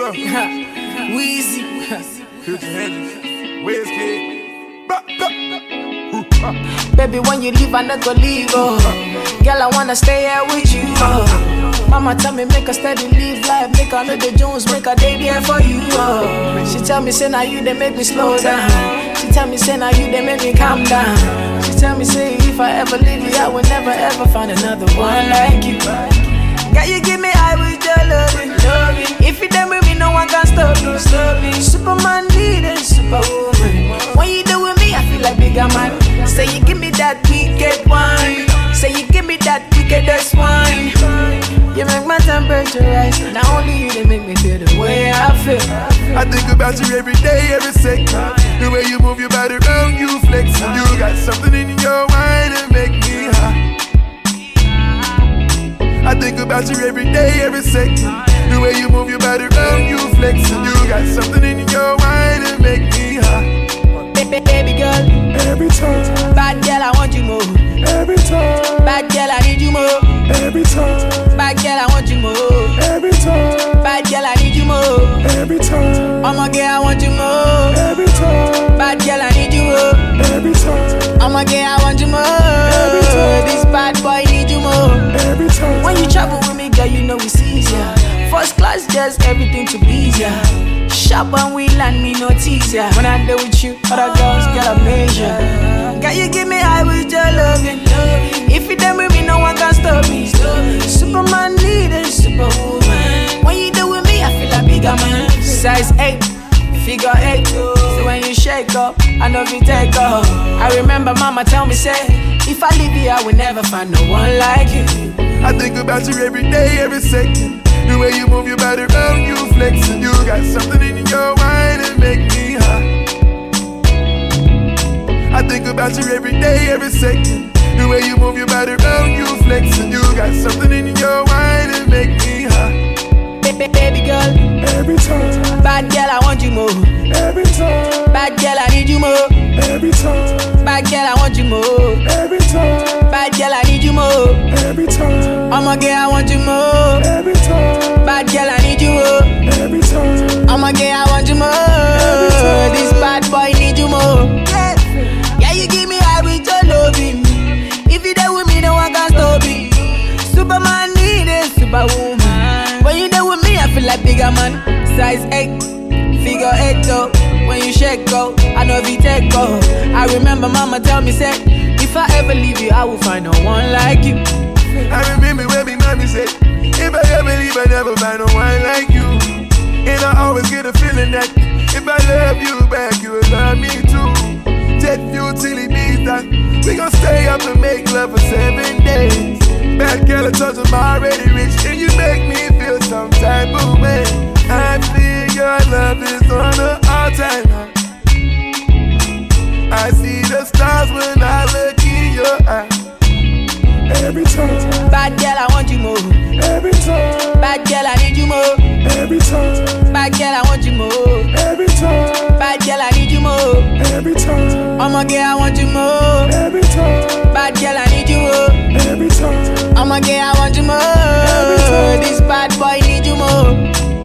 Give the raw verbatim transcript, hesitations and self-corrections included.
Yeah. Weezy. Future Hendrix. Where's Kid? Baby, when you leave, I not go leave, oh. Girl, I wanna stay here with you, oh. Mama tell me make a steady live life, make her know the Jones, make a day there for you, oh. She tell me say now you they make me slow down. She tell me say now you they make me calm down. She tell me say if I ever leave you, I will never ever find another one like you. Girl, you give me high with your loving, loving. If you done with me, no one can stop me, stop me. Superman leading, superwoman. When you do with me, I feel like bigger man. Say you give me that wicked wine. Say you give me that wickedest wine. You make my temperature rise. Not only you, they make me feel the way I feel. I think about you every day, every second. The way you move your body around, you flex. You got something in your wine that make me high. I think about you every day, every second. The way you move your body around, you flex. You got something in your wine that make me high. Baby, baby girl, every time. Bad girl, I want you more. Every time. Bad girl, I need you more. Every time. Bad girl, I want you more. Every time. Bad girl, I need you more. Every time. I'm a girl, I want you more. Every time. Bad girl, I need you more. Every time. I'm a girl, I want you more. Every time. This bad boy need you more. Every time. When you travel with me, girl, you know it's easier. First class, just everything to please ya. Shop and we land me no teaser. When I deal with you, other girls get a measure. Girl, you give me high with your loving. If you done with me, no one can stop me. Superman leading, superwoman. When you do with me, I feel like bigger man. Size eight, figure eight. So when you shake up, I know if you take off. I remember mama tell me, say, if I leave you, I will never find no one like you. I think about you every day, every second. The way you move your body around, you flex. And you got something in your wine that make me high. I think about you every day, every second. The way you move your body around, you flex. And you got something in your wine that make me high. Baby, baby girl, every time. Bad girl, I want you more. Every time. Bad girl, I need you more. Every time. Bad girl, I want you more. Every time. Bad girl, I need you more. Every time. I'm a girl, I want you more. Every time. Bad girl, I need you more. Every time. I'm a girl, I want you more. Every time. This bad boy need you more. Yeah, yeah, you give me high with your loving. If you there with me, no one can stop me. Superman need a superwoman. When you there with me, I feel like bigger man. Size eight, figure eight though. When you shake go, I know if you take go. I remember mama tell me, say, if I ever leave you, I will find no one like you. I remember when me mommy said, if I ever leave, I never find no one like you. And I always get a feeling that if I love you back, you will love me too. Jet fuel till it beats that. We gon' stay up and make love for seven days. Bad girl, I told you I'm already rich, and you make me feel some type of way. I feel your love is on the all-time high. I see the stars when I look in your eyes. Every time. Bad girl, I want you more. Every time. Bad girl, I need you more. Every time. Bad girl, I want you more. Every time. Bad girl, I need you more. Every time. I'm a girl, I want you more. Every time. Bad girl, I need you more. Every time. I'm a girl, I